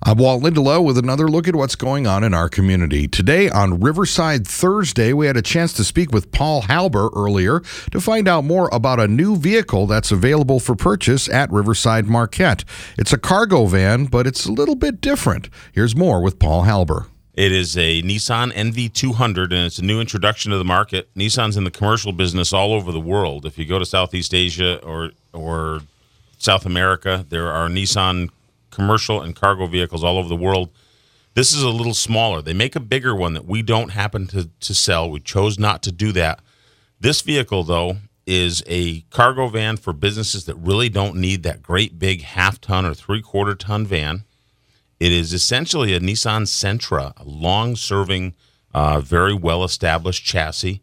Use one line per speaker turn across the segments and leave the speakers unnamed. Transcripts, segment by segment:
I'm Walt Lindelof with another look at what's going on in our community. Today on Riverside Thursday, we had a chance to speak with Paul Halber earlier to find out more about a new vehicle that's available for purchase at Riverside Marquette. It's a cargo van, but it's a little bit different. Here's more with Paul Halber.
It is a Nissan NV200, and it's a new introduction to the market. Nissan's in the commercial business all over the world. If you go to Southeast Asia or South America, there are Nissan commercial and cargo vehicles all over the world. This is a little smaller. They make a bigger one that we don't happen to sell. We chose not to do that. This vehicle, though, is a cargo van for businesses that really don't need that great big half-ton or three-quarter-ton van. It is essentially a Nissan Sentra, a long-serving, very well-established chassis,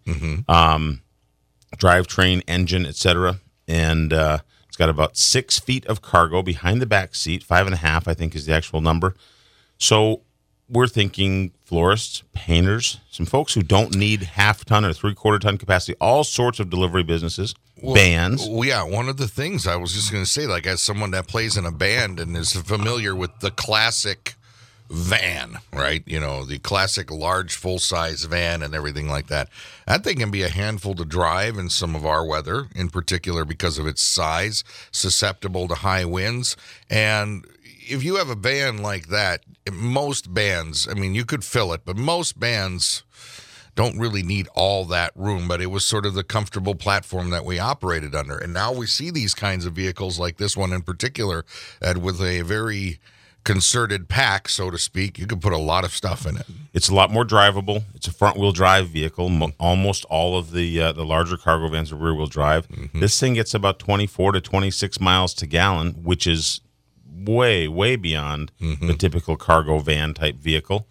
drivetrain, engine, etc., and it's got about 6 feet of cargo behind the back seat. 5.5, I think, is the actual number. So we're thinking florists, painters, some folks who don't need half-ton or three-quarter-ton capacity, all sorts of delivery businesses, bands.
Well, yeah, one of the things I was just going to say, like as someone that plays in a band and is familiar with the classic van, right? You know, the classic large full-size van and everything like that. That thing can be a handful to drive in some of our weather, in particular because of its size, susceptible to high winds. And if you have a van like that, most bands, I mean, you could fill it, but most bands don't really need all that room, but it was sort of the comfortable platform that we operated under. And now we see these kinds of vehicles like this one in particular, with a very concerted pack, so to speak. You could put a lot of stuff in it.
It's a lot more drivable. It's a front-wheel drive vehicle. Almost all of the larger cargo vans are rear-wheel drive. This thing gets about 24 to 26 miles to gallon, which is way, way beyond the typical cargo van type vehicle.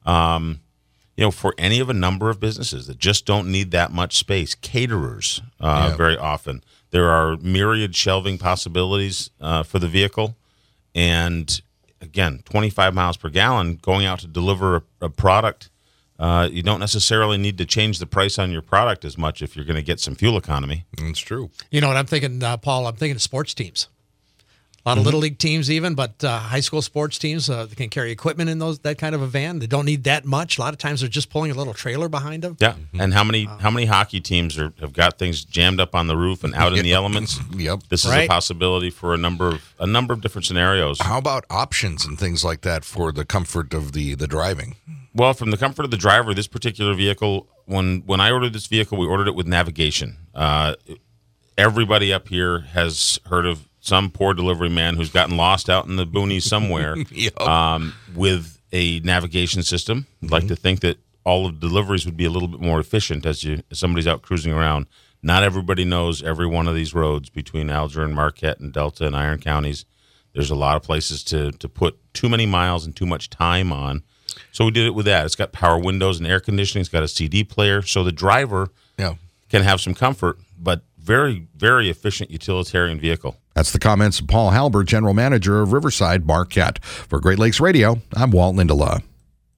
For any of a number of businesses that just don't need that much space, caterers very often. There are myriad shelving possibilities for the vehicle, and again, 25 miles per gallon, going out to deliver a product, you don't necessarily need to change the price on your product as much if you're going to get some fuel economy.
That's true.
You know what I'm thinking, Paul? I'm thinking of sports teams. A lot of little league teams even, but high school sports teams they can carry equipment in that kind of a van. They don't need that much. A lot of times they're just pulling a little trailer behind them.
Yeah, and how many hockey teams have got things jammed up on the roof and out in the elements?
Yep.
This is a possibility for a number of different scenarios.
How about options and things like that for the comfort of the driving?
Well, from the comfort of the driver, this particular vehicle, when I ordered this vehicle, we ordered it with navigation. Everybody up here has heard of some poor delivery man who's gotten lost out in the boonies somewhere with a navigation system. I'd like to think that all of the deliveries would be a little bit more efficient as somebody's out cruising around. Not everybody knows every one of these roads between Alger and Marquette and Delta and Iron counties. There's a lot of places to put too many miles and too much time on. So we did it with that. It's got power windows and air conditioning. It's got a CD player. So the driver can have some comfort, but very, very efficient utilitarian vehicle.
That's the comments of Paul Halber, General Manager of Riverside Marquette. For Great Lakes Radio, I'm Walt Lindelof.